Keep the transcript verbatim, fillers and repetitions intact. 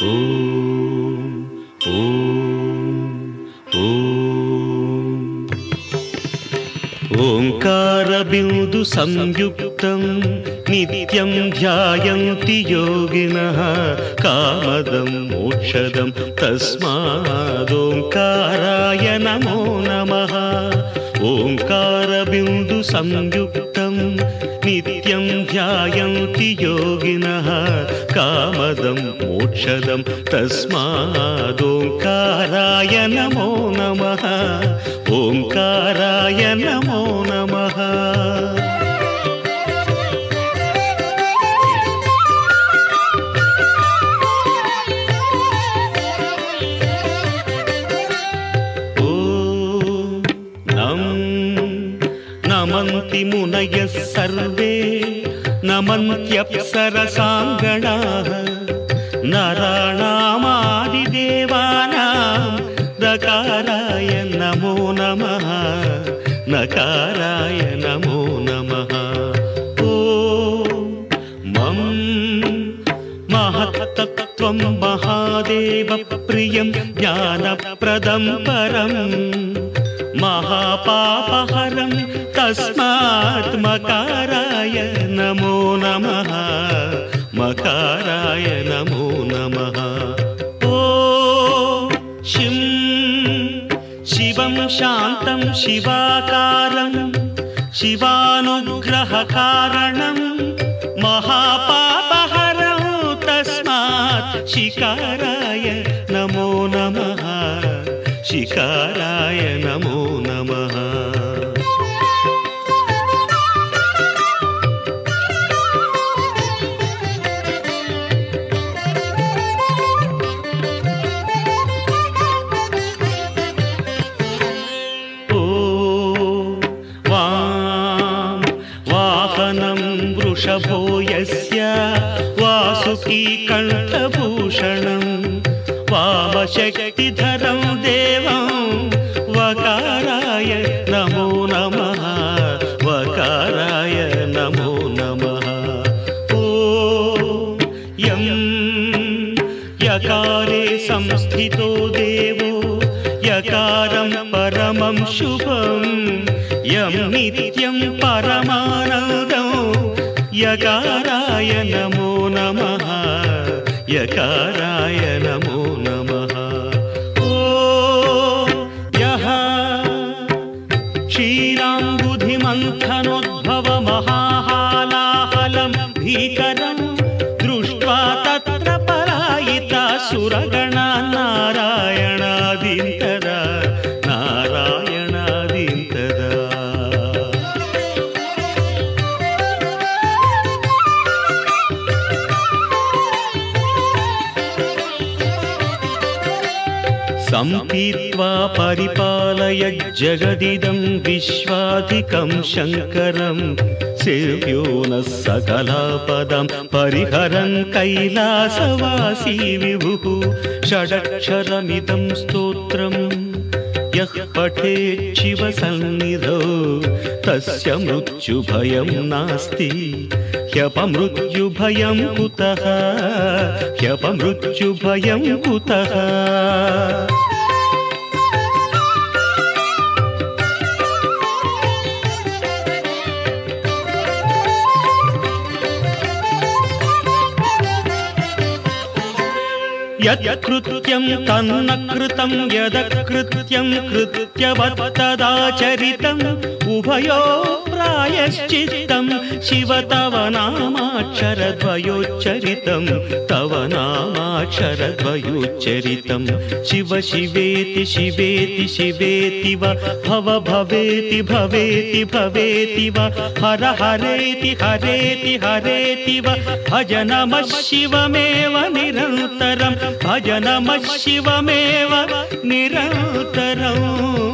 ఓం ఓం ఓం ఓంకార బిందు సంయుక్తం నిత్యం ధ్యాయంతి యోగినః కామదం మోక్షదం తస్మాదోంకారాయ నమో నమః. ఓంకార బిందు సంయుక్తం నిత్యం ధ్యాయంతి యోగినః కామదం మోక్షదం తస్మాదోంకారాయ నమో నమః. ఓంకారాయ నమో నమః. నమంతి మునయః సర్వే నమంత్యప్సరసాంగణాః నరాణామాదిదేవానాం దకారాయ నమో నమః. నకారాయ నమో నమః. ఓం మం మహత్తత్వం మహాదేవ ప్రియం జ్ఞానప్రదం పరం మహాపాపహరం తస్మాత్ మకారాయ నమో నమః. మకారాయ నమో నమః. ఓం శిం శివం శాంతం శివాకారం శివానుగ్రహకారణం మహాపాపహరం తస్మాత్ శికారాయ నమో నమః. శికారాయ నమో నమః. వాహనం వృషభో యస్య వాసుకీ కంఠభూషణం వామశక్తిధరం దేవం వకారాయ నమో నమః. వకారాయ నమో నమః. ఓం యం యకారే సంస్థితో దేవో యకారం పరమం శుభం యం నిత్యం పరమానందం యకారాయ నమో నమః. యకారాయ నమో నమః. ఓం యః క్షీరాంబుధిమంథనోద్భవ మహాహాలాహలం భీకరం దృష్ట్వా తత్ర పరాయితా సురగణా నారాయణాదింతరా నారాయణాదింతరా. సంపీత్వా పరిపాలయ జగదిదం విశ్వాధికం శంకరం సేవ్యో నః సకలాపదం పరిహరన్ కైలాసవాసీ విభుః. షడక్షరమిదం స్తోత్రం యః పఠేత్ శివ సన్నిధౌ తస్య మృత్యుభయం నాస్తి. హ్యపమృత్యుభయం కుతః హ్యపమృత్యుభయం కుతః. యత్కృత్యం తన్న కృతం యదకృత్యం కృత్యవత్తదాచరితం ఉభయో ప్రాయశ్చిత్తం శివ తవ నామాక్షరద్వయోచ్చరితం తవ నామాక్షరద్వయోచ్చరితం. శివ శివేతి శివేతి శివేతి వ భవ భవేతి భవేతి భవేతి వ హర హరేతి హరేతి హరేతి వ భజ నమః శివమేవ నిరంతరం భజ నమః శివమేవ నిరంతరం.